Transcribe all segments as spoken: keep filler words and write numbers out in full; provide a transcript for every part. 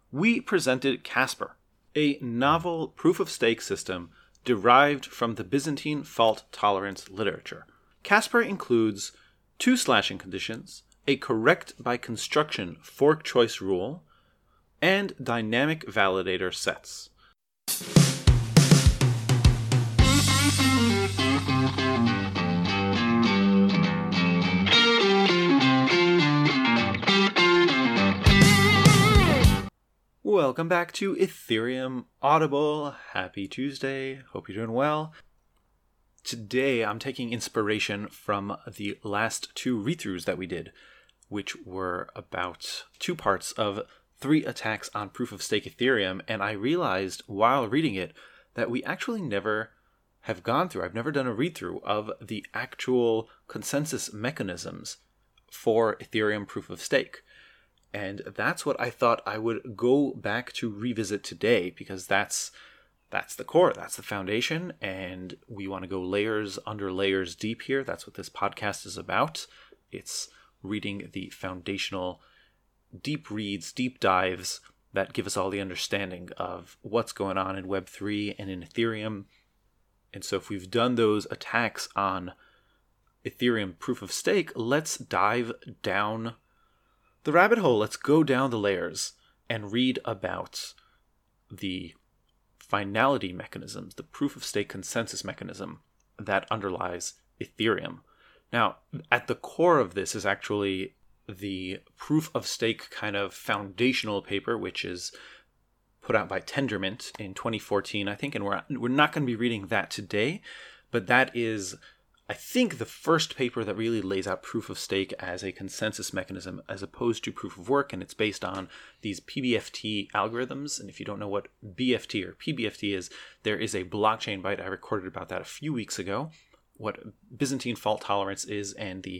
we presented Casper, a novel proof-of-stake system derived from the Byzantine fault tolerance literature. Casper includes two slashing conditions, a correct by construction fork choice rule, and dynamic validator sets. Welcome back to Ethereum Audible. Happy Tuesday. Hope you're doing well. Today I'm taking inspiration from the last two read-throughs that we did, which were about two parts of three attacks on proof-of-stake Ethereum, and I realized while reading it that we actually never have gone through, I've never done a read-through of the actual consensus mechanisms for Ethereum proof-of-stake. And that's what I thought I would go back to revisit today, because that's that's the core, that's the foundation, and we want to go layers under layers deep here. That's what this podcast is about. It's reading the foundational deep reads, deep dives that give us all the understanding of what's going on in Web three and in Ethereum. And so if we've done those attacks on Ethereum proof of stake, let's dive down the rabbit hole. Let's go down the layers and read about the finality mechanisms, the proof of stake consensus mechanism that underlies Ethereum. Now, at the core of this is actually the proof of stake kind of foundational paper, which is put out by Tendermint in twenty fourteen, I think, and we're we're not going to be reading that today, but that is, I think, the first paper that really lays out proof of stake as a consensus mechanism as opposed to proof of work, and it's based on these P B F T algorithms. And if you don't know what B F T or P B F T is, there is a blockchain bite. I recorded about that a few weeks ago, what Byzantine fault tolerance is and the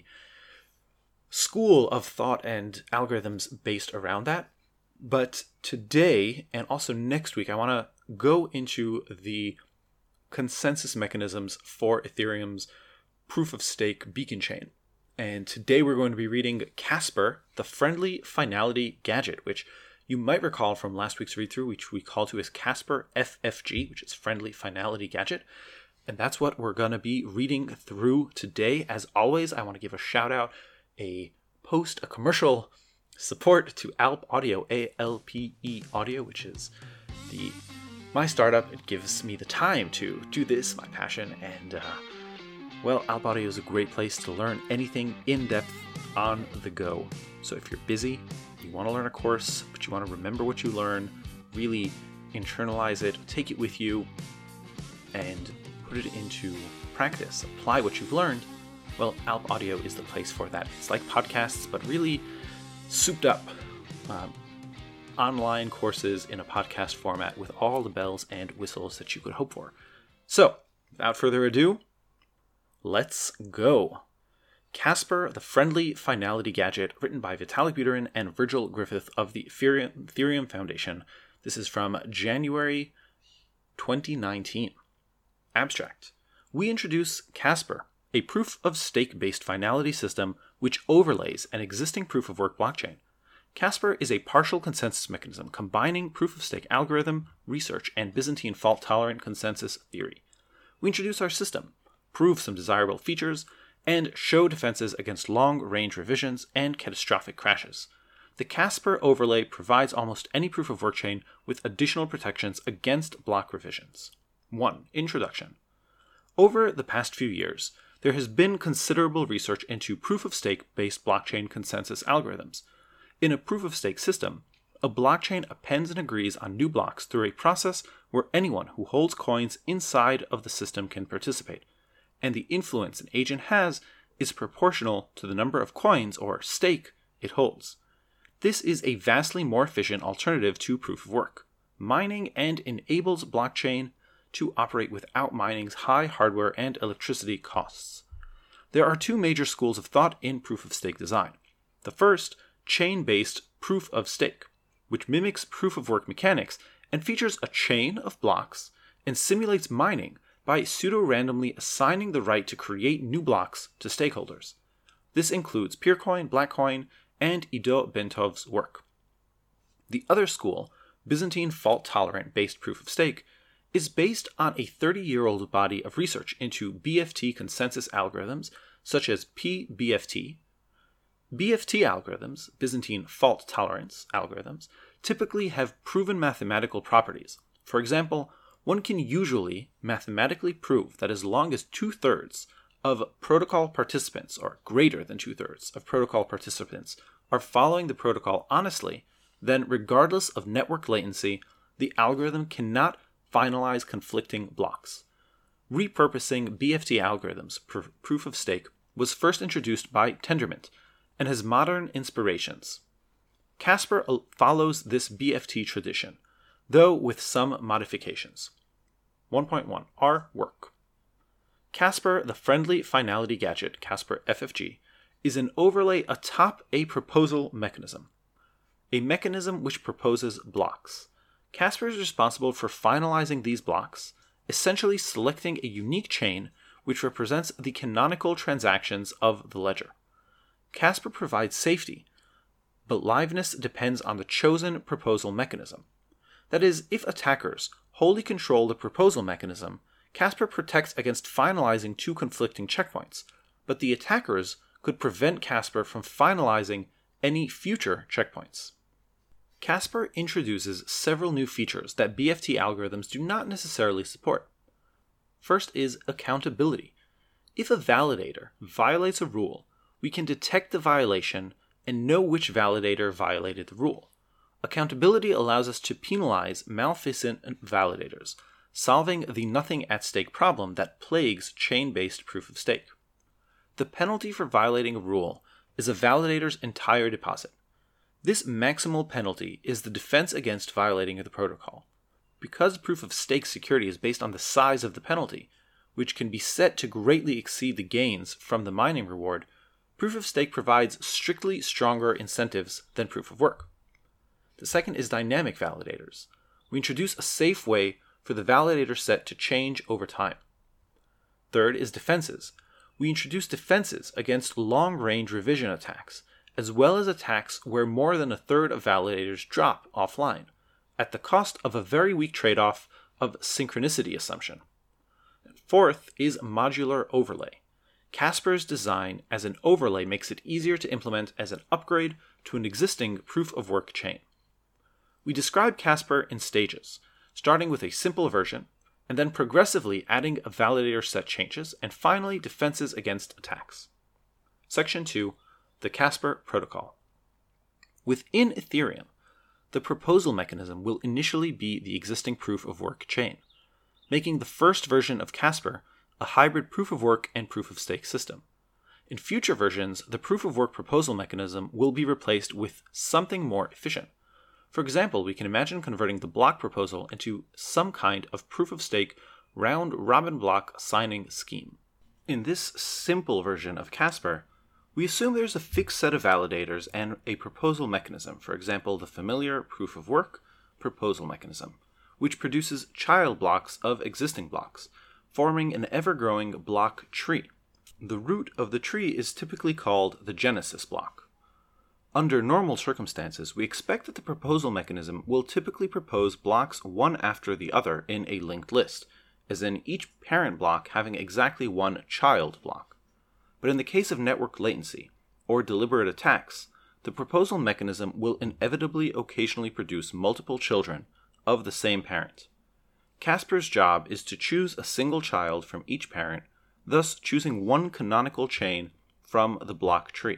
school of thought and algorithms based around that. But today, and also next week, I want to go into the consensus mechanisms for Ethereum's proof of stake beacon chain. And today we're going to be reading Casper, the friendly finality gadget, which you might recall from last week's read through, which we call to as Casper F F G, which is friendly finality gadget. And that's what we're going to be reading through today. As always, I want to give a shout out, a post, a commercial support to Alp Audio, A L P E Audio, which is the my startup. It gives me the time to do this, my passion, and uh, well, Alp Audio is a great place to learn anything in-depth on the go. So if you're busy, you want to learn a course, but you want to remember what you learn, really internalize it, take it with you, and put it into practice, apply what you've learned, well, Alp Audio is the place for that. It's like podcasts, but really souped up. Um, online courses in a podcast format with all the bells and whistles that you could hope for. So, without further ado, let's go. Casper, the friendly finality gadget, written by Vitalik Buterin and Virgil Griffith of the Ethereum Foundation. This is from January twenty nineteen. Abstract. We introduce Casper, a proof-of-stake-based finality system which overlays an existing proof-of-work blockchain. Casper is a partial consensus mechanism combining proof-of-stake algorithm, research, and Byzantine fault-tolerant consensus theory. We introduce our system, prove some desirable features, and show defenses against long-range revisions and catastrophic crashes. The Casper overlay provides almost any proof-of-work chain with additional protections against block revisions. one. Introduction. Over the past few years, there has been considerable research into proof-of-stake-based blockchain consensus algorithms. In a proof-of-stake system, a blockchain appends and agrees on new blocks through a process where anyone who holds coins inside of the system can participate, and the influence an agent has is proportional to the number of coins, or stake, it holds. This is a vastly more efficient alternative to proof-of-work, mining, and enables blockchain to operate without mining's high hardware and electricity costs. There are two major schools of thought in proof-of-stake design. The first, chain-based proof-of-stake, which mimics proof-of-work mechanics and features a chain of blocks and simulates mining by pseudo-randomly assigning the right to create new blocks to stakeholders. This includes Peercoin, Blackcoin, and Ido Bentov's work. The other school, Byzantine fault-tolerant based proof-of-stake, is based on a thirty-year-old body of research into B F T consensus algorithms such as P B F T. B F T algorithms, Byzantine fault tolerance algorithms, typically have proven mathematical properties. For example, one can usually mathematically prove that as long as two-thirds of protocol participants, or greater than two-thirds of protocol participants, are following the protocol honestly, then regardless of network latency, the algorithm cannot finalize conflicting blocks. Repurposing B F T algorithms for proof of stake was first introduced by Tendermint and has modern inspirations. Casper follows this B F T tradition, though with some modifications. one point one R Work. Casper, the friendly finality gadget, Casper F F G, is an overlay atop a proposal mechanism. A mechanism which proposes blocks. Casper is responsible for finalizing these blocks, essentially selecting a unique chain which represents the canonical transactions of the ledger. Casper provides safety, but liveness depends on the chosen proposal mechanism. That is, if attackers wholly control the proposal mechanism, Casper protects against finalizing two conflicting checkpoints, but the attackers could prevent Casper from finalizing any future checkpoints. Casper introduces several new features that B F T algorithms do not necessarily support. First is accountability. If a validator violates a rule, we can detect the violation and know which validator violated the rule. Accountability allows us to penalize malfeasant validators, solving the nothing at stake problem that plagues chain-based proof-of-stake. The penalty for violating a rule is a validator's entire deposit. This maximal penalty is the defense against violating the protocol. Because proof-of-stake security is based on the size of the penalty, which can be set to greatly exceed the gains from the mining reward, proof-of-stake provides strictly stronger incentives than proof-of-work. The second is dynamic validators. We introduce a safe way for the validator set to change over time. Third is defenses. We introduce defenses against long-range revision attacks, as well as attacks where more than a third of validators drop offline, at the cost of a very weak trade-off of synchronicity assumption. Fourth is modular overlay. Casper's design as an overlay makes it easier to implement as an upgrade to an existing proof-of-work chain. We describe Casper in stages, starting with a simple version, and then progressively adding a validator set changes, and finally defenses against attacks. Section two. The Casper Protocol. Within Ethereum, the proposal mechanism will initially be the existing proof-of-work chain, making the first version of Casper a hybrid proof-of-work and proof-of-stake system. In future versions, the proof-of-work proposal mechanism will be replaced with something more efficient. For example, we can imagine converting the block proposal into some kind of proof-of-stake round-robin block signing scheme. In this simple version of Casper, we assume there's a fixed set of validators and a proposal mechanism, for example, the familiar proof-of-work proposal mechanism, which produces child blocks of existing blocks, forming an ever-growing block tree. The root of the tree is typically called the genesis block. Under normal circumstances, we expect that the proposal mechanism will typically propose blocks one after the other in a linked list, as in each parent block having exactly one child block. But in the case of network latency, or deliberate attacks, the proposal mechanism will inevitably occasionally produce multiple children of the same parent. Casper's job is to choose a single child from each parent, thus choosing one canonical chain from the block tree.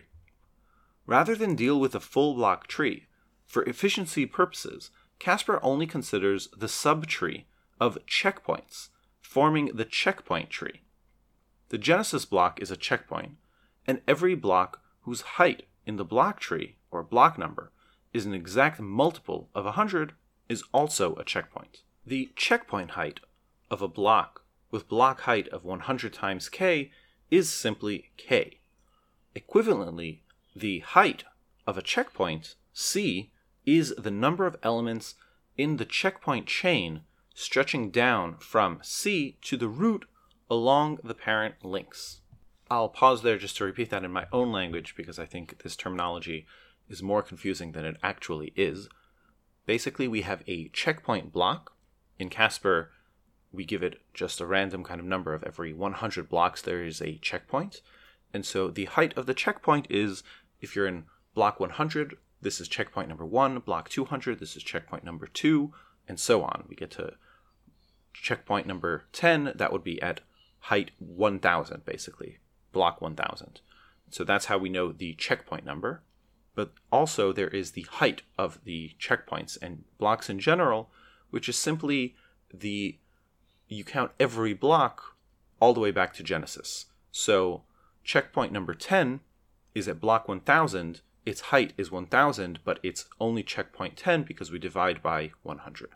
Rather than deal with a full block tree, for efficiency purposes, Casper only considers the subtree of checkpoints, forming the checkpoint tree. The genesis block is a checkpoint, and every block whose height in the block tree, or block number, is an exact multiple of one hundred is also a checkpoint. The checkpoint height of a block with block height of one hundred times k is simply k. Equivalently, the height of a checkpoint, c, is the number of elements in the checkpoint chain stretching down from c to the root along the parent links. I'll pause there just to repeat that in my own language because I think this terminology is more confusing than it actually is. basically we have a checkpoint block. In Casper, we give it just a random kind of number of every one hundred blocks there is a checkpoint. And so the height of the checkpoint is, if you're in block one hundred, this is checkpoint number one, block two hundred, this is checkpoint number two, and so on. We get to checkpoint number ten, that would be at height one thousand, basically, block one thousand. So that's how we know the checkpoint number. But also there is the height of the checkpoints and blocks in general, which is simply the, you count every block all the way back to Genesis. So checkpoint number ten is at block one thousand, its height is one thousand, but it's only checkpoint ten because we divide by one hundred.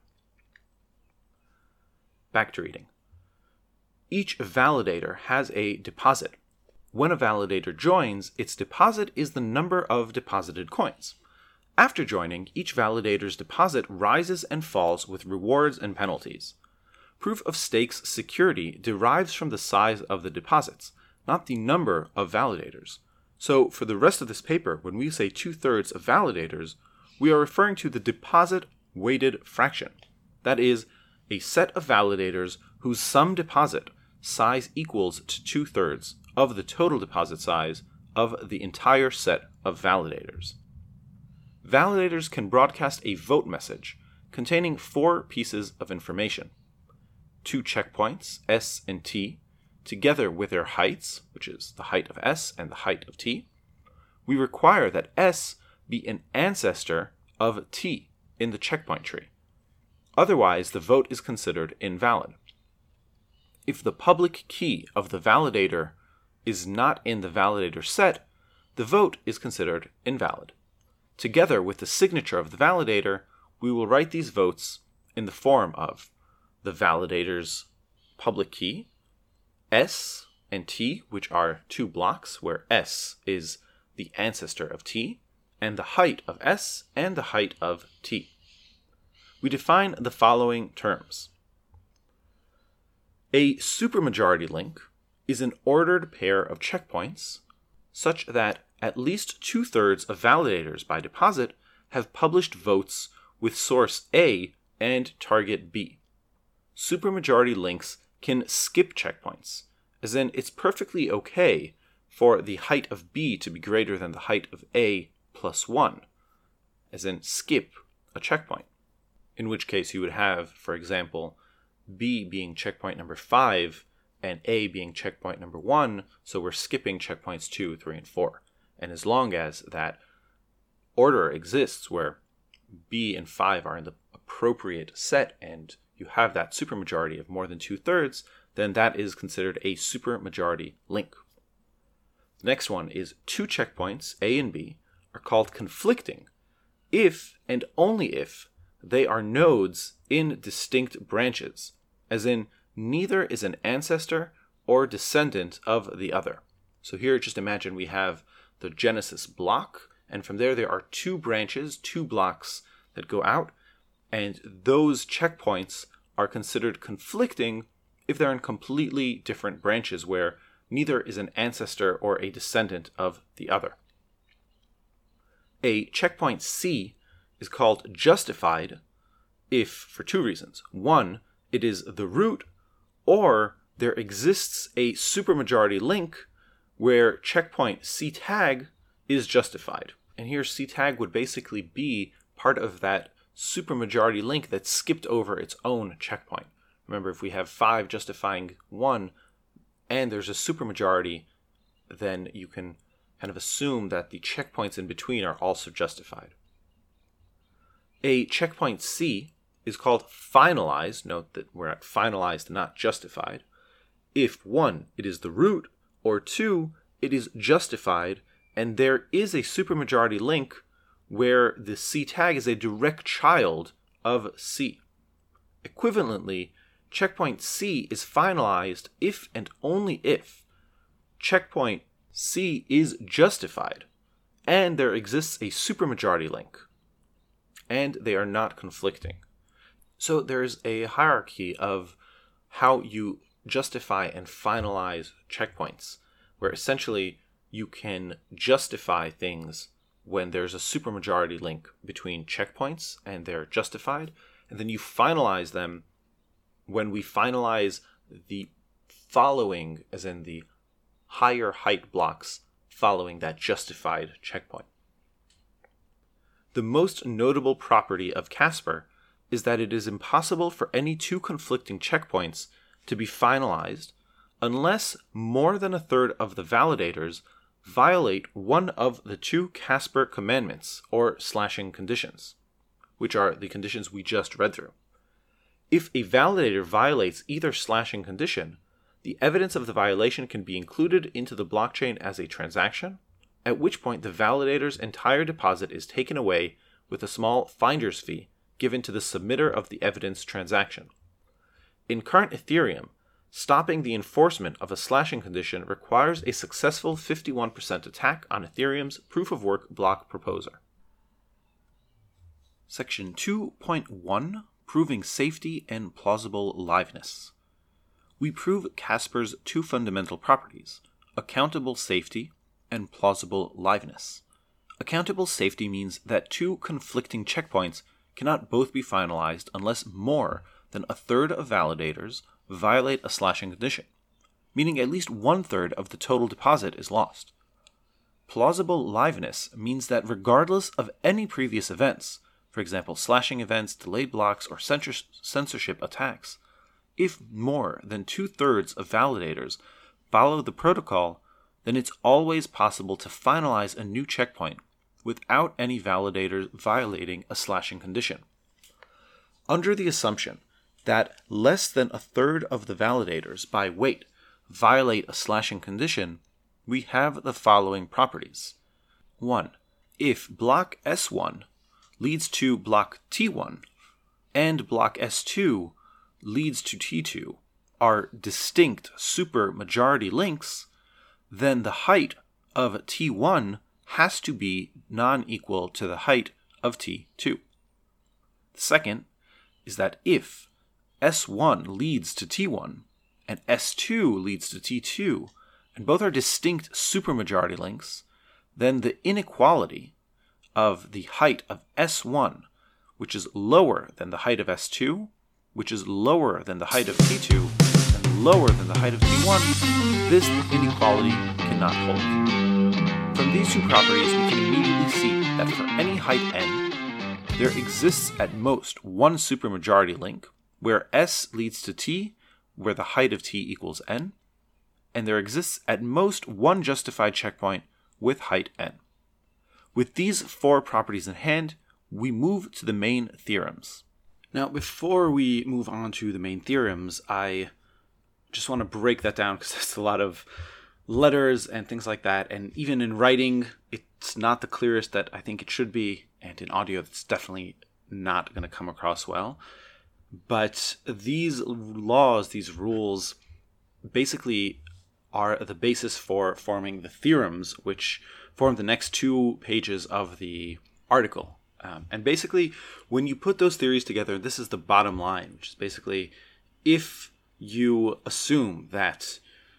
Back to reading. Each validator has a deposit. When a validator joins, its deposit is the number of deposited coins. After joining, each validator's deposit rises and falls with rewards and penalties. Proof of stake's security derives from the size of the deposits, not the number of validators. So for the rest of this paper, when we say two-thirds of validators, we are referring to the deposit-weighted fraction. That is, a set of validators whose sum deposit size equals to two-thirds of the total deposit size of the entire set of validators. Validators can broadcast a vote message containing four pieces of information. Two checkpoints, S and T, together with their heights, which is the height of S and the height of T. We require that S be an ancestor of T in the checkpoint tree. Otherwise, the vote is considered invalid. If the public key of the validator is not in the validator set, the vote is considered invalid. Together with the signature of the validator, we will write these votes in the form of the validator's public key, S and T, which are two blocks, where S is the ancestor of T, and the height of S and the height of T. We define the following terms. A supermajority link is an ordered pair of checkpoints such that at least two-thirds of validators by deposit have published votes with source A and target B. Supermajority links can skip checkpoints, as in it's perfectly okay for the height of B to be greater than the height of A plus one, as in skip a checkpoint. In which case you would have, for example, B being checkpoint number five and A being checkpoint number one, so we're skipping checkpoints two, three, and four. And as long as that order exists where B and five are in the appropriate set and you have that supermajority of more than two-thirds, then that is considered a supermajority link. The next one is two checkpoints, A and B, are called conflicting if and only if they are nodes in distinct branches, as in neither is an ancestor or descendant of the other. So here just imagine we have the Genesis block, and from there there are two branches, two blocks that go out, and those checkpoints are considered conflicting if they're in completely different branches where neither is an ancestor or a descendant of the other. A checkpoint C is called justified if, for two reasons. One, it is the root, or there exists a supermajority link where checkpoint C tag is justified. And here C tag would basically be part of that supermajority link that skipped over its own checkpoint. Remember, if we have five justifying one and there's a supermajority, then you can kind of assume that the checkpoints in between are also justified. A checkpoint C is called finalized. Note that we're at finalized, not justified. If one, it is the root, or two, it is justified, and there is a supermajority link where the C tag is a direct child of C. Equivalently, checkpoint C is finalized if and only if checkpoint C is justified, and there exists a supermajority link, and they are not conflicting. So there's a hierarchy of how you justify and finalize checkpoints, where essentially you can justify things when there's a supermajority link between checkpoints and they're justified, and then you finalize them when we finalize the following, as in the higher height blocks following that justified checkpoint. The most notable property of Caspar is that it is impossible for any two conflicting checkpoints to be finalized unless more than a third of the validators violate one of the two Caspar commandments or slashing conditions, which are the conditions we just read through. If a validator violates either slashing condition, the evidence of the violation can be included into the blockchain as a transaction, at which point the validator's entire deposit is taken away with a small finder's fee given to the submitter of the evidence transaction. In current Ethereum, stopping the enforcement of a slashing condition requires a successful fifty-one percent attack on Ethereum's proof-of-work block proposer. Section two point one, Proving Safety and Plausible Liveness. We prove Caspar's two fundamental properties, accountable safety and plausible liveness. Accountable safety means that two conflicting checkpoints cannot both be finalized unless more than a third of validators violate a slashing condition, meaning at least one-third of the total deposit is lost. Plausible liveness means that regardless of any previous events, for example slashing events, delayed blocks, or censor- censorship attacks, if more than two-thirds of validators follow the protocol, then it's always possible to finalize a new checkpoint without any validators violating a slashing condition. Under the assumption that less than a third of the validators by weight violate a slashing condition, we have the following properties. one. If block S one leads to block T one and block S two leads to T two are distinct supermajority links, then the height of T one has to be non-equal to the height of T two. The second is that if S one leads to T one and S two leads to T two, and both are distinct supermajority links, then the inequality of the height of S one, which is lower than the height of S two, which is lower than the height of T two, and lower than the height of T one, this inequality cannot hold. From these two properties, we can immediately see that for any height n, there exists at most one supermajority link, where S leads to T, where the height of T equals n, and there exists at most one justified checkpoint with height n. With these four properties in hand, we move to the main theorems. Now, before we move on to the main theorems, I just want to break that down because there's a lot of letters and things like that, and even in writing, it's not the clearest that I think it should be, and in audio, it's definitely not going to come across well. But these laws, these rules, basically are the basis for forming the theorems, which form the next two pages of the article. Um, and basically, when you put those theories together, this is the bottom line, which is basically, if you assume that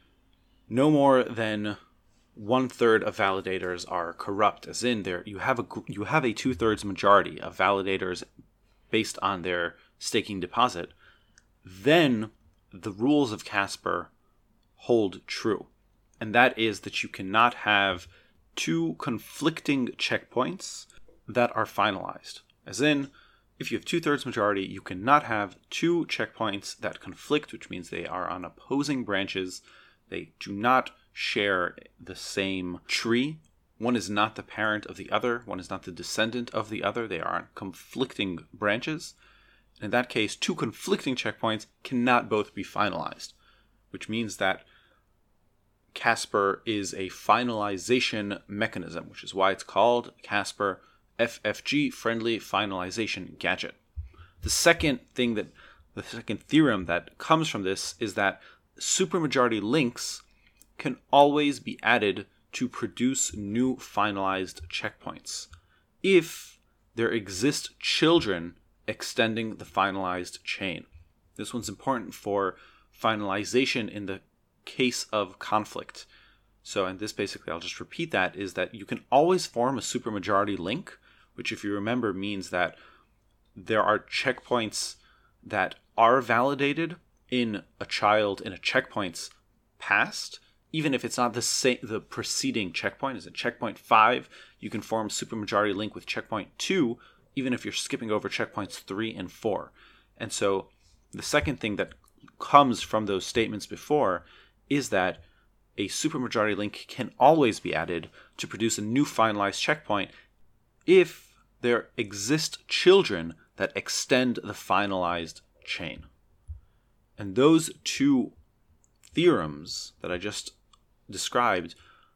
no more than one third of validators are corrupt, as in there you have a you have a two thirds majority of validators based on their staking deposit, then the rules of Caspar hold true, and that is that you cannot have two conflicting checkpoints that are finalized. As in, if you have two-thirds majority, you cannot have two checkpoints that conflict, which means they are on opposing branches. They do not share the same tree. One is not the parent of the other. One is not the descendant of the other. They are on conflicting branches. In that case, two conflicting checkpoints cannot both be finalized, which means that Caspar is a finalization mechanism, which is why it's called Caspar F F G, Friendly Finalization Gadget. The second thing that, the second theorem that comes from this is that supermajority links can always be added to produce new finalized checkpoints if there exist children extending the finalized chain. This one's important for finalization in the case of conflict. So, and this basically, I'll just repeat that, is that you can always form a supermajority link, which if you remember means that there are checkpoints that are validated in a child in a checkpoint's past, even if it's not the same, the preceding checkpoint. Is it checkpoint five? You can form supermajority link with checkpoint two, even if you're skipping over checkpoints three and four. And so the second thing that comes from those statements before is that a supermajority link can always be added to produce a new finalized checkpoint if there exist children that extend the finalized chain. And those two theorems that I just described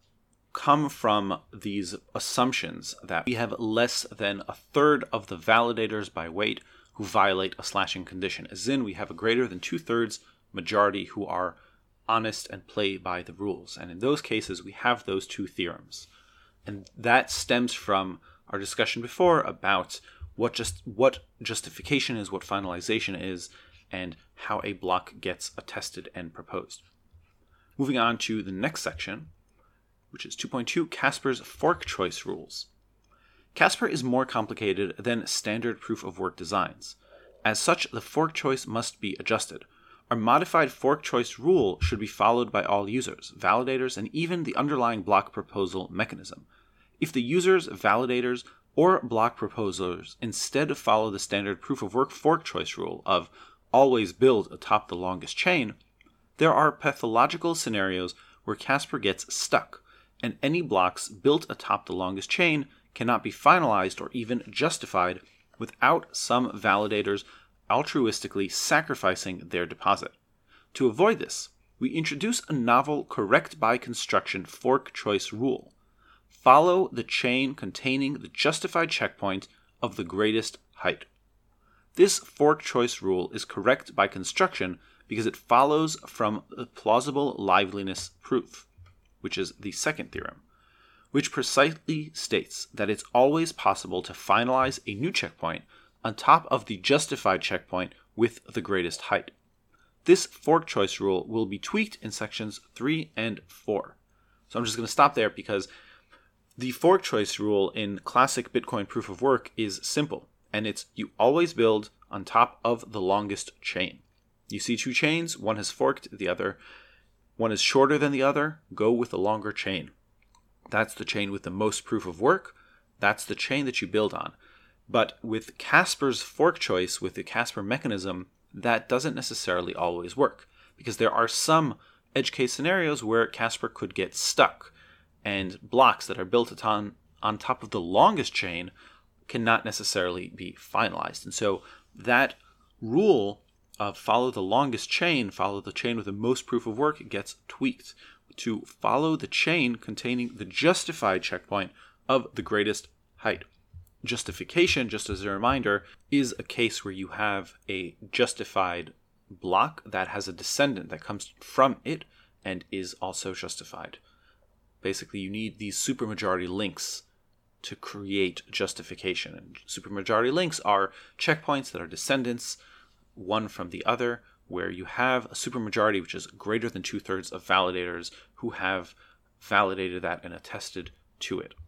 come from these assumptions that we have less than a third of the validators by weight who violate a slashing condition, as in we have a greater than two-thirds majority who are honest and play by the rules. And in those cases, we have those two theorems. And that stems from our discussion before about what just what justification is, what finalization is, and how a block gets attested and proposed. Moving on to the next section, which is two point two, Casper's fork choice rules. Casper is more complicated than standard proof of work designs. As such, the fork choice must be adjusted. Our modified fork choice rule should be followed by all users, validators, and even the underlying block proposal mechanism. If the users, validators, or block proposers instead follow the standard proof of work fork choice rule of always build atop the longest chain, there are pathological scenarios where Casper gets stuck, and any blocks built atop the longest chain cannot be finalized or even justified without some validators altruistically sacrificing their deposit. To avoid this, we introduce a novel correct by construction fork choice rule. Follow the chain containing the justified checkpoint of the greatest height. This fork choice rule is correct by construction because it follows from the plausible liveliness proof, which is the second theorem, which precisely states that it's always possible to finalize a new checkpoint on top of the justified checkpoint with the greatest height. This fork choice rule will be tweaked in sections three and four. So I'm just going to stop there because the fork choice rule in classic Bitcoin proof of work is simple, and it's you always build on top of the longest chain. You see two chains, one has forked, the other, one is shorter than the other, go with the longer chain. That's the chain with the most proof of work. That's the chain that you build on. But with Casper's fork choice, with the Casper mechanism, that doesn't necessarily always work, because there are some edge case scenarios where Casper could get stuck, and blocks that are built on, on top of the longest chain cannot necessarily be finalized. And so that rule of follow the longest chain, follow the chain with the most proof of work, gets tweaked to follow the chain containing the justified checkpoint of the greatest height. Justification, just as a reminder, is a case where you have a justified block that has a descendant that comes from it and is also justified. Basically, you need these supermajority links to create justification. And supermajority links are checkpoints that are descendants, one from the other, where you have a supermajority which is greater than two-thirds of validators who have validated that and attested to it.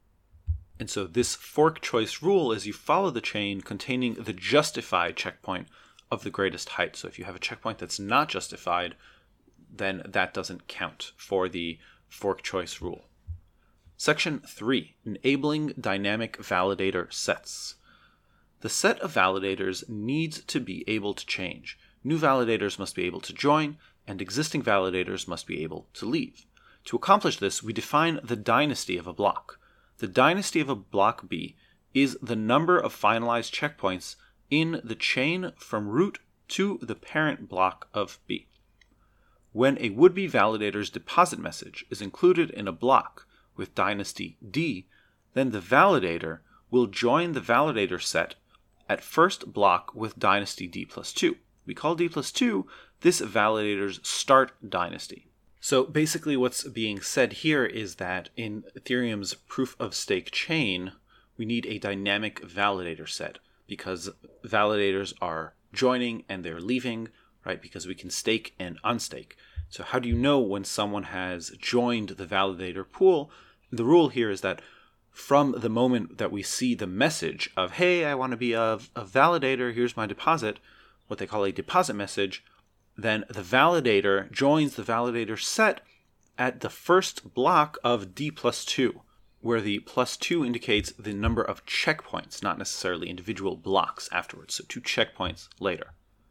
And so this fork choice rule is you follow the chain containing the justified checkpoint of the greatest height. So if you have a checkpoint that's not justified, then that doesn't count for the fork choice rule. Section three, enabling dynamic validator sets. The set of validators needs to be able to change. New validators must be able to join, and existing validators must be able to leave. To accomplish this, we define the dynasty of a block. The dynasty of a block B is the number of finalized checkpoints in the chain from root to the parent block of B. When a would-be validator's deposit message is included in a block with dynasty D, then the validator will join the validator set at first block with dynasty D plus two. We call D plus two this validator's start dynasty. So basically what's being said here is that in Ethereum's proof-of-stake chain, we need a dynamic validator set because validators are joining and they're leaving, right? Because we can stake and unstake. So how do you know when someone has joined the validator pool? The rule here is that from the moment that we see the message of, hey, I want to be a, a validator, here's my deposit, what they call a deposit message, then the validator joins the validator set at the first block of D plus two, where the plus two indicates the number of checkpoints, not necessarily individual blocks afterwards, so two checkpoints later.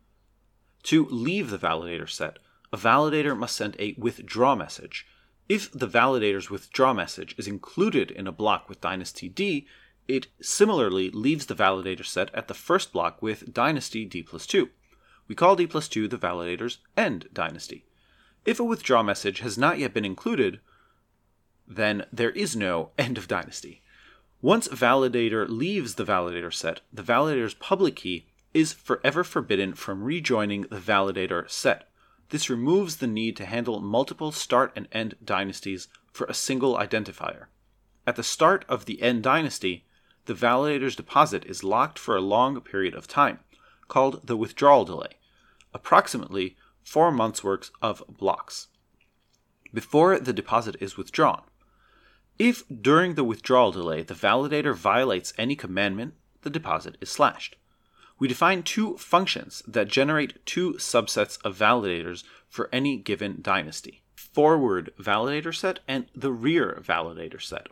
To leave the validator set, a validator must send a withdraw message. If the validator's withdraw message is included in a block with dynasty D, it similarly leaves the validator set at the first block with dynasty D plus two. We call D plus two the validator's end dynasty. If a withdraw message has not yet been included, then there is no end of dynasty. Once a validator leaves the validator set, the validator's public key is forever forbidden from rejoining the validator set. This removes the need to handle multiple start and end dynasties for a single identifier. At the start of the end dynasty, the validator's deposit is locked for a long period of time, called the withdrawal delay, approximately four months' worth of blocks, before the deposit is withdrawn. If during the withdrawal delay the validator violates any commandment, the deposit is slashed. We define two functions that generate two subsets of validators for any given dynasty: forward validator set and the rear validator set.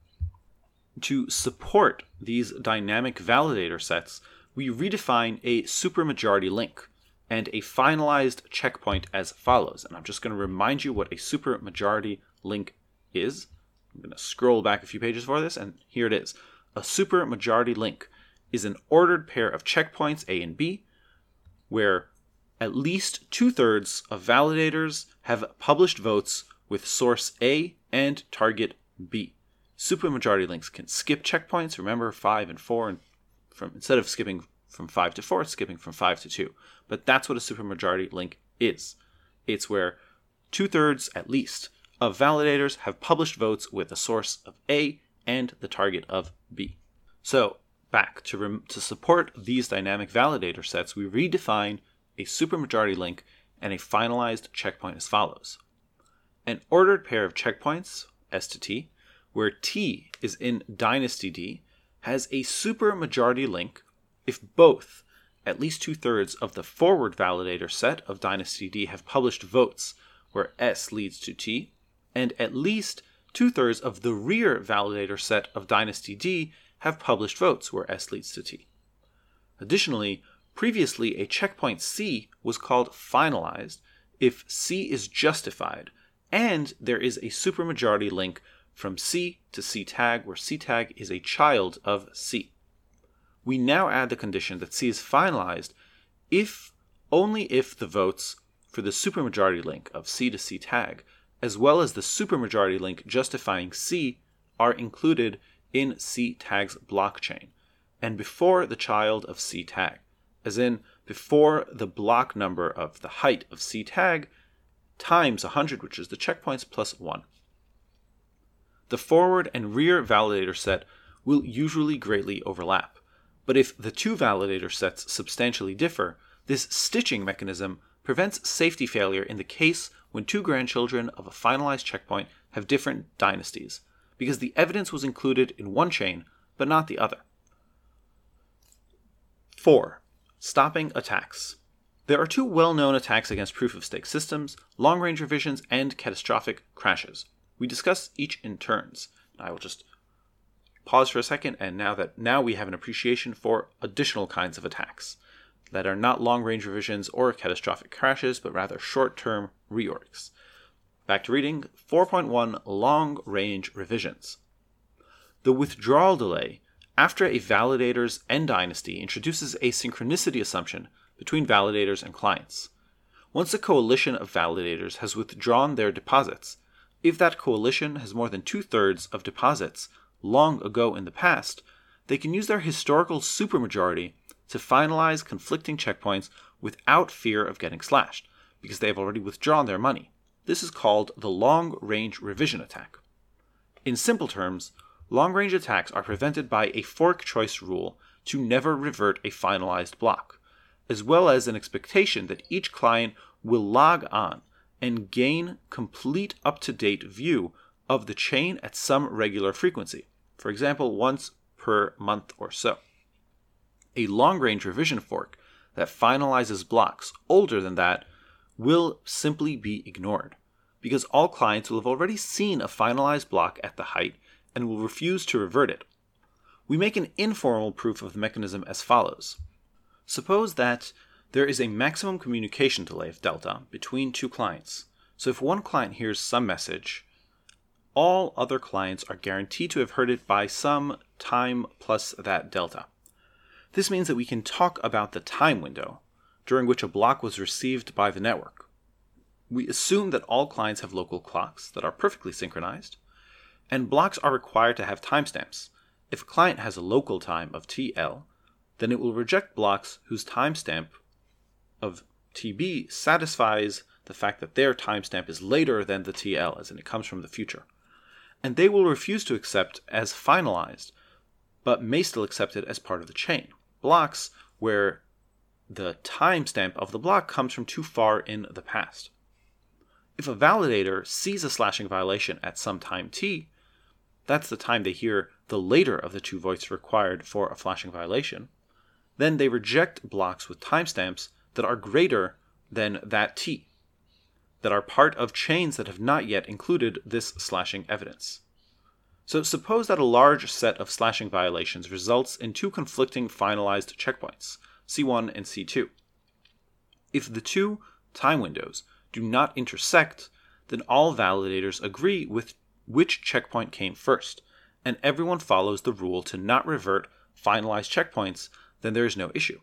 To support these dynamic validator sets, we redefine a supermajority link and a finalized checkpoint as follows. And I'm just going to remind you what a supermajority link is. I'm going to scroll back a few pages for this, and here it is. A supermajority link is an ordered pair of checkpoints A and B, where at least two-thirds of validators have published votes with source A and target B. Supermajority links can skip checkpoints. Remember, five and four, and from instead of skipping from five to four, it's skipping from five to two. But that's what a supermajority link is. It's where two-thirds, at least, of validators have published votes with a source of A and the target of B. So, back to, rem- to support these dynamic validator sets, we redefine a supermajority link and a finalized checkpoint as follows. An ordered pair of checkpoints, S to T, where T is in dynasty D, has a supermajority link if both, at least two-thirds of the forward validator set of dynasty D have published votes where S leads to T, and at least two-thirds of the rear validator set of dynasty D have published votes where S leads to T. Additionally, previously a checkpoint C was called finalized if C is justified, and there is a supermajority link from C to C tag where C tag is a child of C. We now add the condition that C is finalized if, only if the votes for the supermajority link of C to C tag, as well as the supermajority link justifying C, are included in C tag's blockchain, and before the child of C tag, as in before the block number of the height of C tag times one hundred, which is the checkpoints, plus one. The forward and rear validator set will usually greatly overlap, but if the two validator sets substantially differ, this stitching mechanism prevents safety failure in the case when two grandchildren of a finalized checkpoint have different dynasties, because the evidence was included in one chain, but not the other. four. Stopping attacks. There are two well-known attacks against proof-of-stake systems: long-range revisions and catastrophic crashes. We discuss each in turns. I will just pause for a second, and now that now we have an appreciation for additional kinds of attacks that are not long-range revisions or catastrophic crashes, but rather short-term reorgs. Back to reading. four point one Long-range revisions. The withdrawal delay after a validator's end dynasty introduces a synchronicity assumption between validators and clients. Once a coalition of validators has withdrawn their deposits, if that coalition has more than two-thirds of deposits long ago in the past, they can use their historical supermajority to finalize conflicting checkpoints without fear of getting slashed, because they have already withdrawn their money. This is called the long-range revision attack. In simple terms, long-range attacks are prevented by a fork choice rule to never revert a finalized block, as well as an expectation that each client will log on and gain complete up-to-date view of the chain at some regular frequency, for example, once per month or so. A long-range revision fork that finalizes blocks older than that will simply be ignored, because all clients will have already seen a finalized block at the height and will refuse to revert it. We make an informal proof of the mechanism as follows. Suppose that there is a maximum communication delay of delta between two clients. So if one client hears some message, all other clients are guaranteed to have heard it by some time plus that delta. This means that we can talk about the time window during which a block was received by the network. We assume that all clients have local clocks that are perfectly synchronized, and blocks are required to have timestamps. If a client has a local time of T L, then it will reject blocks whose timestamp of T B satisfies the fact that their timestamp is later than the T L, as in it comes from the future. And they will refuse to accept as finalized, but may still accept it as part of the chain. Blocks where the timestamp of the block comes from too far in the past. If a validator sees a slashing violation at some time t, that's the time they hear the later of the two voids required for a flashing violation, then they reject blocks with timestamps that are greater than that t, that are part of chains that have not yet included this slashing evidence. So suppose that a large set of slashing violations results in two conflicting finalized checkpoints, C one and C two. If the two time windows do not intersect, then all validators agree with which checkpoint came first, and everyone follows the rule to not revert finalized checkpoints, then there is no issue.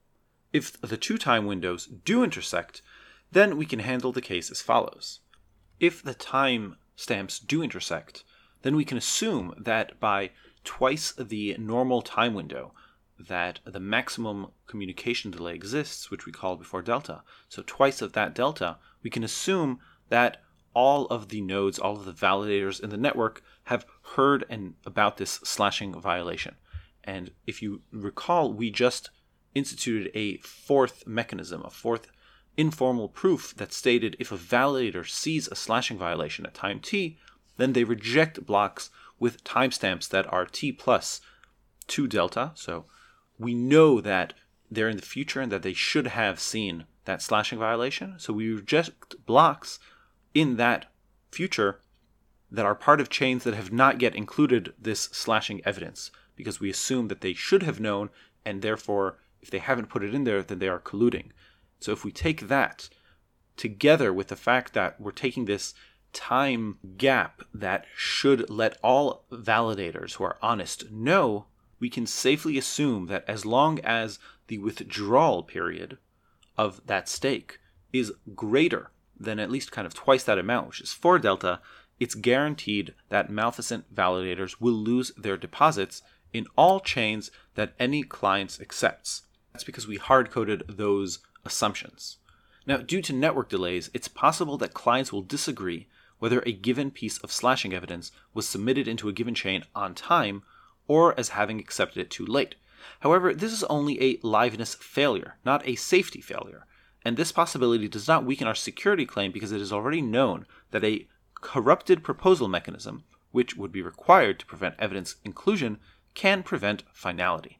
If the two time windows do intersect, then we can handle the case as follows. If the time stamps do intersect, then we can assume that by twice the normal time window that the maximum communication delay exists, which we called before delta, so twice of that delta, we can assume that all of the nodes, all of the validators in the network have heard and about this slashing violation. And if you recall, we just instituted a fourth mechanism, a fourth informal proof that stated if a validator sees a slashing violation at time t, then they reject blocks with timestamps that are t plus two delta. So we know that they're in the future and that they should have seen that slashing violation. So we reject blocks in that future that are part of chains that have not yet included this slashing evidence, because we assume that they should have known, and therefore if they haven't put it in there, then they are colluding. So if we take that together with the fact that we're taking this time gap that should let all validators who are honest know, we can safely assume that as long as the withdrawal period of that stake is greater than at least kind of twice that amount, which is four delta, it's guaranteed that Malfeasant validators will lose their deposits in all chains that any clients accepts. That's because we hard-coded those assumptions. Now, due to network delays, it's possible that clients will disagree whether a given piece of slashing evidence was submitted into a given chain on time or as having accepted it too late. However, this is only a liveness failure, not a safety failure, and this possibility does not weaken our security claim because it is already known that a corrupted proposal mechanism, which would be required to prevent evidence inclusion, can prevent finality.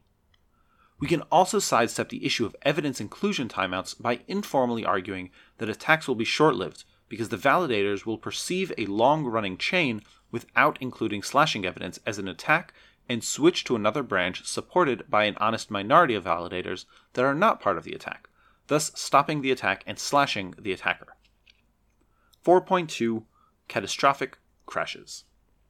We can also sidestep the issue of evidence inclusion timeouts by informally arguing that attacks will be short-lived because the validators will perceive a long-running chain without including slashing evidence as an attack and switch to another branch supported by an honest minority of validators that are not part of the attack, thus stopping the attack and slashing the attacker. four point two Catastrophic Crashes.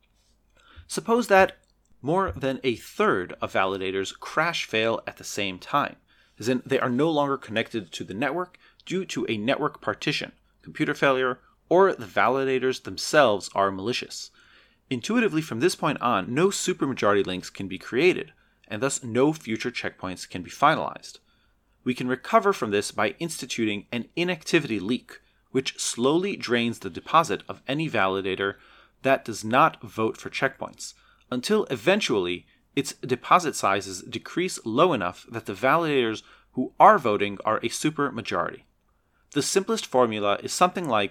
Suppose that more than a third of validators crash fail at the same time, as in they are no longer connected to the network due to a network partition, computer failure, or the validators themselves are malicious. Intuitively, from this point on, no supermajority links can be created, and thus no future checkpoints can be finalized. We can recover from this by instituting an inactivity leak, which slowly drains the deposit of any validator that does not vote for checkpoints, until eventually its deposit sizes decrease low enough that the validators who are voting are a supermajority. The simplest formula is something like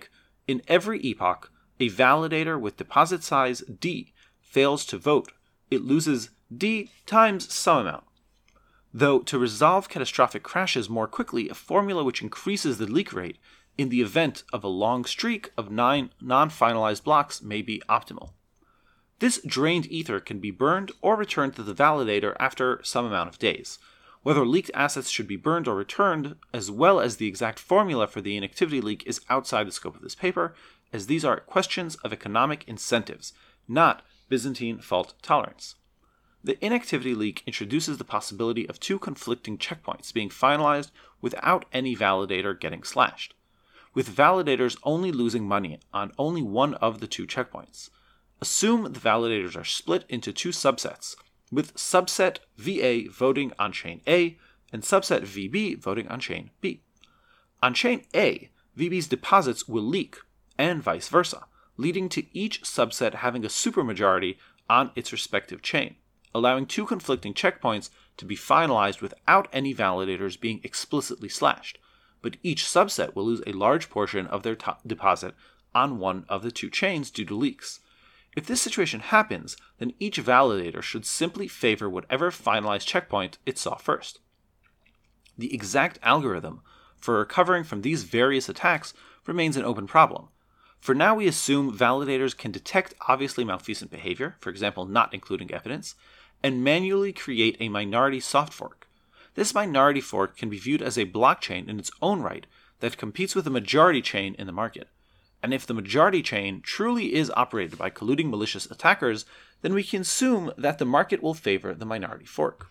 In every epoch, a validator with deposit size D fails to vote. It loses D times some amount. Though to resolve catastrophic crashes more quickly, a formula which increases the leak rate in the event of a long streak of nine non-finalized blocks may be optimal. This drained ether can be burned or returned to the validator after some amount of days. Whether leaked assets should be burned or returned, as well as the exact formula for the inactivity leak, is outside the scope of this paper, as these are questions of economic incentives, not Byzantine fault tolerance. The inactivity leak introduces the possibility of two conflicting checkpoints being finalized without any validator getting slashed, with validators only losing money on only one of the two checkpoints. Assume the validators are split into two subsets, with subset V A voting on chain A and subset V B voting on chain B. On chain A, V B's deposits will leak, and vice versa, leading to each subset having a supermajority on its respective chain, allowing two conflicting checkpoints to be finalized without any validators being explicitly slashed, but each subset will lose a large portion of their to- deposit on one of the two chains due to leaks. If this situation happens, then each validator should simply favor whatever finalized checkpoint it saw first. The exact algorithm for recovering from these various attacks remains an open problem. For now, we assume validators can detect obviously malfeasant behavior, for example not including evidence, and manually create a minority soft fork. This minority fork can be viewed as a blockchain in its own right that competes with the majority chain in the market. And if the majority chain truly is operated by colluding malicious attackers, then we can assume that the market will favor the minority fork.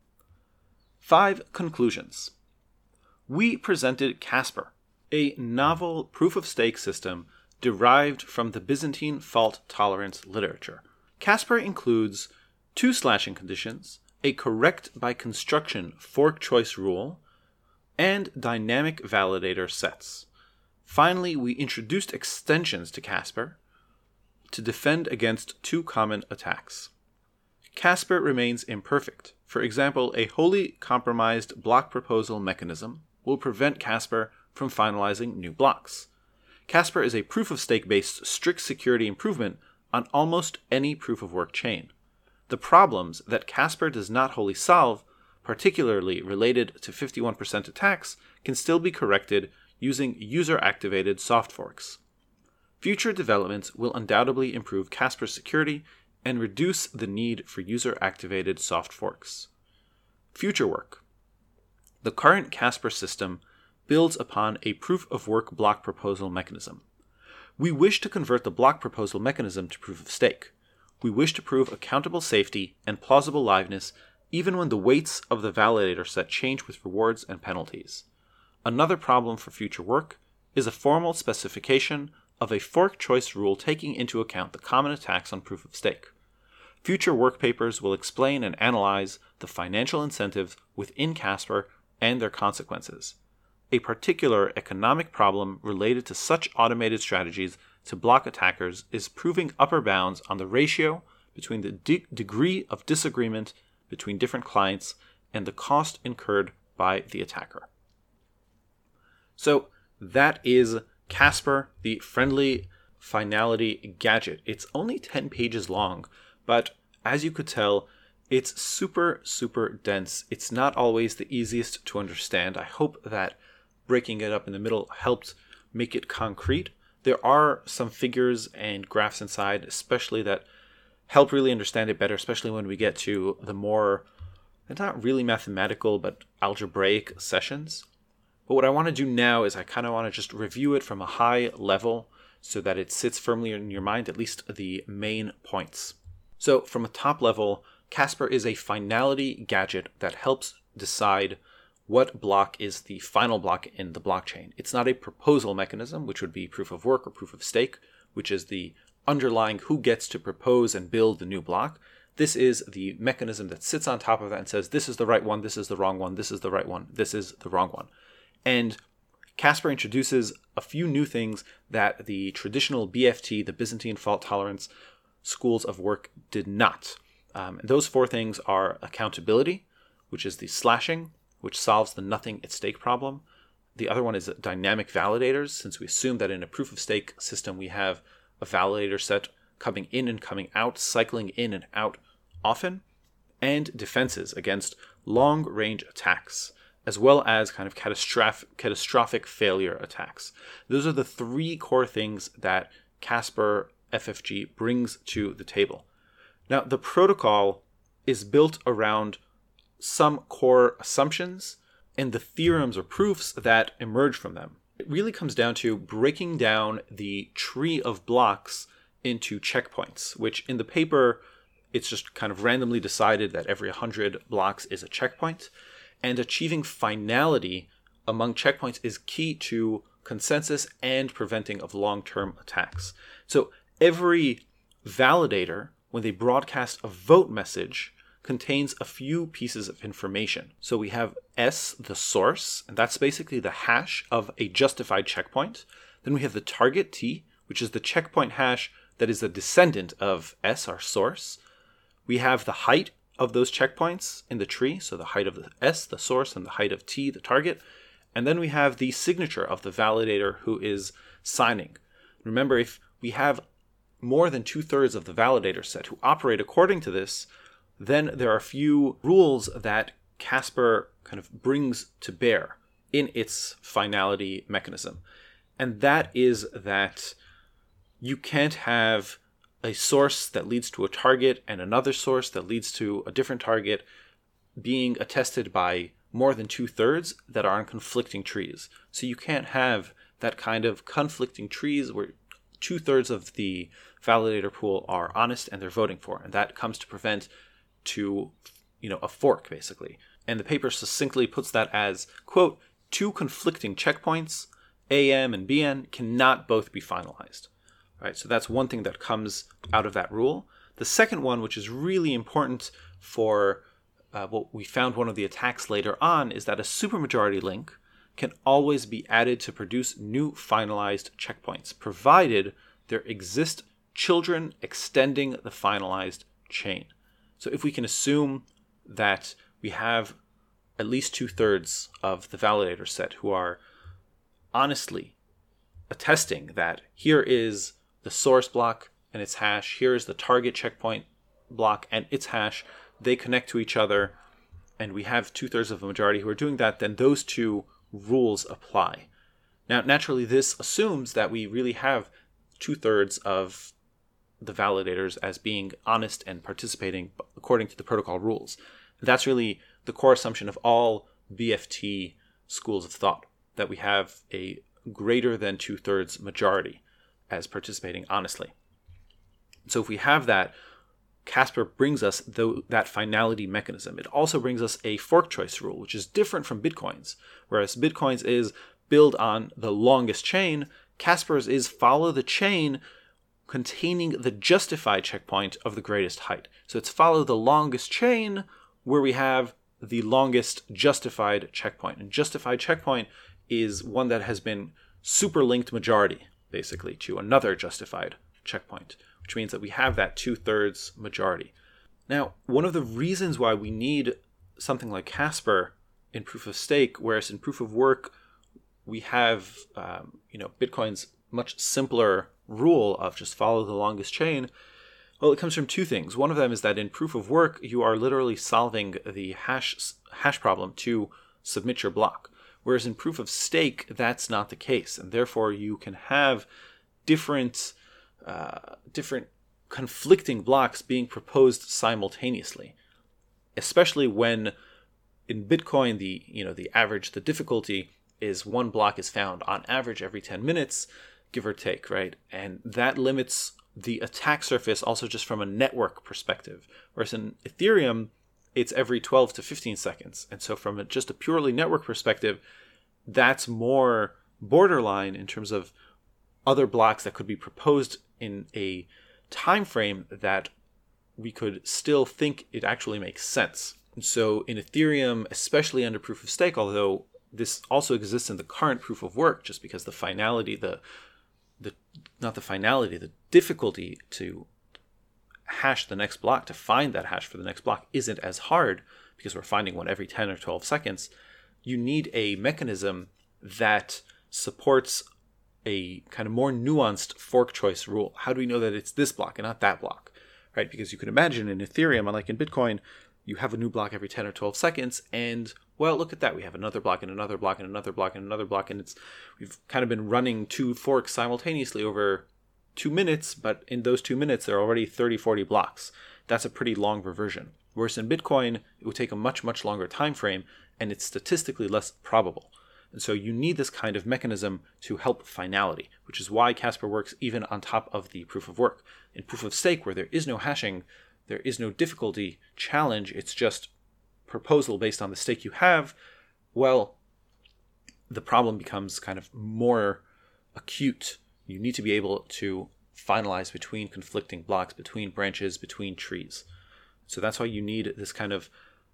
Five conclusions. We presented Casper, a novel proof-of-stake system derived from the Byzantine fault tolerance literature. Casper includes two slashing conditions, a correct by construction fork choice rule, and dynamic validator sets. Finally, we introduced extensions to Casper to defend against two common attacks. Casper remains imperfect. For example, a wholly compromised block proposal mechanism will prevent Casper from finalizing new blocks. Casper is a proof-of-stake based strict security improvement on almost any proof-of-work chain. The problems that Casper does not wholly solve, particularly related to fifty-one percent attacks, can still be corrected using user-activated soft forks. Future developments will undoubtedly improve Casper's security and reduce the need for user-activated soft forks. Future work. The current Casper system builds upon a proof-of-work block proposal mechanism. We wish to convert the block proposal mechanism to proof-of-stake. We wish to prove accountable safety and plausible liveness even when the weights of the validator set change with rewards and penalties. Another problem for future work is a formal specification of a fork choice rule taking into account the common attacks on proof-of-stake. Future work papers will explain and analyze the financial incentives within Casper and their consequences. A particular economic problem related to such automated strategies to block attackers is proving upper bounds on the ratio between the de- degree of disagreement between different clients and the cost incurred by the attacker. So that is Casper, the friendly finality gadget. It's only ten pages long, but as you could tell, it's super, super dense. It's not always the easiest to understand. I hope that breaking it up in the middle helped make it concrete. There are some figures and graphs inside, especially that help really understand it better, especially when we get to the more, not really mathematical, but algebraic sessions. But what I want to do now is I kind of want to just review it from a high level so that it sits firmly in your mind, at least the main points. So from a top level, Casper is a finality gadget that helps decide what block is the final block in the blockchain. It's not a proposal mechanism, which would be proof of work or proof of stake, which is the underlying who gets to propose and build the new block. This is the mechanism that sits on top of that and says, this is the right one, this is the wrong one, this is the right one, this is the wrong one. And Casper introduces a few new things that the traditional B F T, the Byzantine fault tolerance schools of work, did not. Um, those four things are accountability, which is the slashing, which solves the nothing at stake problem, The other one is dynamic validators, since we assume that in a proof of stake system we have a validator set coming in and coming out, cycling in and out often, and defenses against long-range attacks, as well as kind of catastrophic, catastrophic failure attacks. Those are the three core things that Casper F F G brings to the table. Now, the protocol is built around some core assumptions and the theorems or proofs that emerge from them. It really comes down to breaking down the tree of blocks into checkpoints, which in the paper, it's just kind of randomly decided that every one hundred blocks is a checkpoint. And achieving finality among checkpoints is key to consensus and preventing of long-term attacks. So every validator, when they broadcast a vote message, contains a few pieces of information. So we have S, the source, and that's basically the hash of a justified checkpoint. Then we have the target T, which is the checkpoint hash that is a descendant of S, our source. We have the height of those checkpoints in the tree, so the height of the S, the source, and the height of T, the target. And then we have the signature of the validator who is signing. Remember, if we have more than two-thirds of the validator set who operate according to this, then there are a few rules that Casper kind of brings to bear in its finality mechanism. And that is that you can't have a source that leads to a target and another source that leads to a different target being attested by more than two-thirds that are on conflicting trees. So you can't have that kind of conflicting trees where two-thirds of the validator pool are honest and they're voting for. And that comes to prevent to, you know, a fork, basically. And the paper succinctly puts that as, quote, two conflicting checkpoints, A M and B N, cannot both be finalized. Right, so that's one thing that comes out of that rule. The second one, which is really important for uh, what we found one of the attacks later on, is that a supermajority link can always be added to produce new finalized checkpoints, provided there exist children extending the finalized chain. So if we can assume that we have at least two-thirds of the validator set who are honestly attesting that here is the source block and its hash, here is the target checkpoint block and its hash, they connect to each other, and we have two-thirds of the majority who are doing that, then those two rules apply. Now, naturally, this assumes that we really have two-thirds of the validators as being honest and participating according to the protocol rules. That's really the core assumption of all B F T schools of thought, that we have a greater than two-thirds majority as participating honestly. So if we have that, Casper brings us the, that finality mechanism. It also brings us a fork choice rule, which is different from Bitcoin's. Whereas Bitcoin's is build on the longest chain, Casper's is follow the chain containing the justified checkpoint of the greatest height. So it's follow the longest chain where we have the longest justified checkpoint. And justified checkpoint is one that has been superlinked majority, basically, to another justified checkpoint, which means that we have that two-thirds majority. Now, one of the reasons why we need something like Casper in proof of stake, whereas in proof of work, we have, um, you know, Bitcoin's much simpler rule of just follow the longest chain. Well, it comes from two things. One of them is that in proof of work, you are literally solving the hash hash problem to submit your block. Whereas in proof of stake, that's not the case. And therefore, you can have different uh, different conflicting blocks being proposed simultaneously. Especially when in Bitcoin, the you know the average, the difficulty is one block is found on average every ten minutes, give or take, right? And that limits the attack surface also just from a network perspective. Whereas in Ethereum, it's every twelve to fifteen seconds. And so from a, just a purely network perspective, that's more borderline in terms of other blocks that could be proposed in a time frame that we could still think it actually makes sense. And so in Ethereum, especially under proof of stake, although this also exists in the current proof of work, just because the finality, the the not the finality, the difficulty to hash the next block, to find that hash for the next block isn't as hard because we're finding one every ten or twelve seconds. You need a mechanism that supports a kind of more nuanced fork choice rule. How do we know that it's this block and not that block, right? Because you can imagine in Ethereum, unlike in Bitcoin, you have a new block every ten or twelve seconds, and well, look at that. We have another block and another block and another block and another block, and it's we've kind of been running two forks simultaneously over two minutes, but in those two minutes, there are already thirty, forty blocks. That's a pretty long reversion. Whereas in Bitcoin, it would take a much, much longer time frame, and it's statistically less probable. And so you need this kind of mechanism to help finality, which is why Casper works even on top of the proof of work. In proof of stake, where there is no hashing, there is no difficulty challenge, it's just proposal based on the stake you have, well, the problem becomes kind of more acute. You need to be able to finalize between conflicting blocks, between branches, between trees. So that's why you need this kind of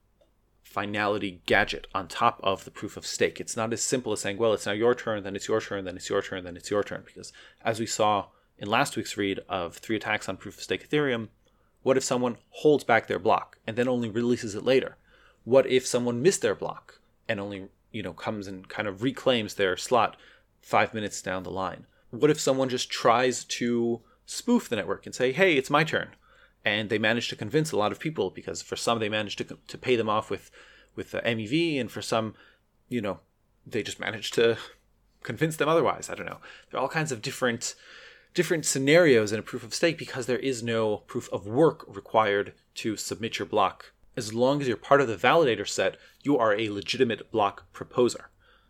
finality gadget on top of the proof of stake. It's not as simple as saying, well, it's now your turn, then it's your turn, then it's your turn, then it's your turn. Because as we saw in last week's read of three attacks on proof of stake Ethereum, what if someone holds back their block and then only releases it later? What if someone missed their block and only, you know, comes and kind of reclaims their slot five minutes down the line? What if someone just tries to spoof the network and say, hey, it's my turn? And they manage to convince a lot of people, because for some they manage to to pay them off with with the M E V, and for some, you know, they just manage to convince them otherwise. I don't know. There are all kinds of different different scenarios in a proof of stake because there is no proof of work required to submit your block. As long as you're part of the validator set, you are a legitimate block proposer.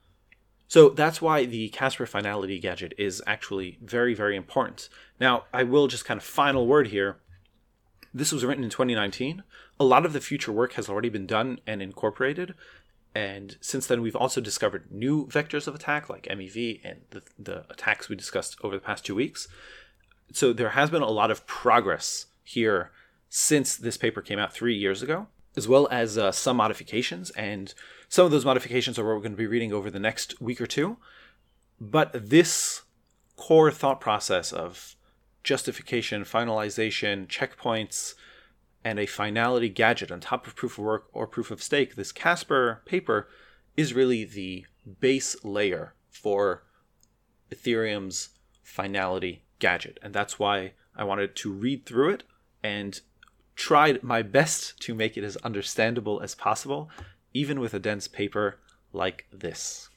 So that's why the Casper finality gadget is actually very, very important. Now, I will just kind of final word here. This was written in twenty nineteen. A lot of the future work has already been done and incorporated. And since then, we've also discovered new vectors of attack like M E V and the, the attacks we discussed over the past two weeks. So there has been a lot of progress here since this paper came out three years ago, as well as uh, some modifications. And some of those modifications are what we're going to be reading over the next week or two. But this core thought process of justification, finalization, checkpoints, and a finality gadget on top of proof of work or proof of stake, this Casper paper is really the base layer for Ethereum's finality gadget. And that's why I wanted to read through it and tried my best to make it as understandable as possible, even with a dense paper like this.